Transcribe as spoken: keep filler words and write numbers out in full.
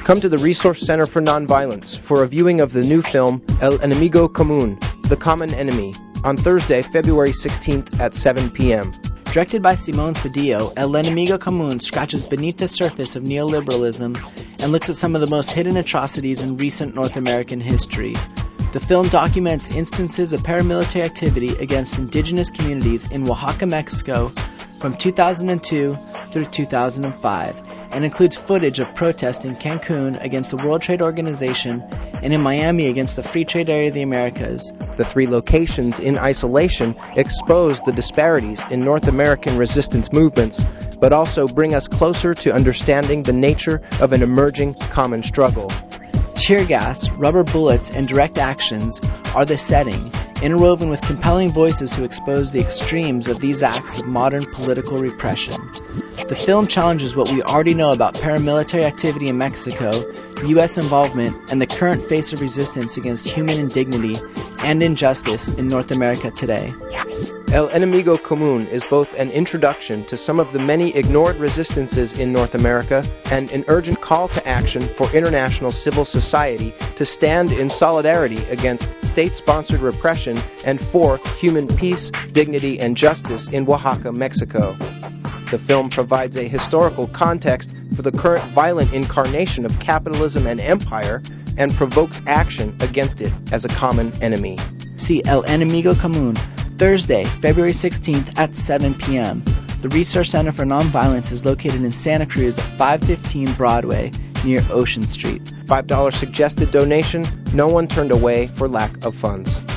Come to the Resource Center for Nonviolence for a viewing of the new film El Enemigo Común, The Common Enemy, on Thursday, February sixteenth at seven p.m. Directed by Simón Cedillo, El Enemigo Común scratches beneath the surface of neoliberalism and looks at some of the most hidden atrocities in recent North American history. The film documents instances of paramilitary activity against indigenous communities in Oaxaca, Mexico from two thousand two through two thousand five, and includes footage of protests in Cancun against the World Trade Organization and in Miami against the Free Trade Area of the Americas. The three locations in isolation expose the disparities in North American resistance movements, but also bring us closer to understanding the nature of an emerging common struggle. Tear gas, rubber bullets, and direct actions are the setting, interwoven with compelling voices who expose the extremes of these acts of modern political repression. The film challenges what we already know about paramilitary activity in Mexico, U S involvement, and the current face of resistance against human indignity and injustice in North America today. El Enemigo Común is both an introduction to some of the many ignored resistances in North America and an urgent call to action for international civil society to stand in solidarity against state-sponsored repression and for human peace, dignity, and justice in Oaxaca, Mexico. The film provides a historical context for the current violent incarnation of capitalism and empire and provokes action against it as a common enemy. See El Enemigo Común, Thursday, February sixteenth at seven p.m. The Resource Center for Nonviolence is located in Santa Cruz at five fifteen Broadway, near Ocean Street. five dollars suggested donation, no one turned away for lack of funds.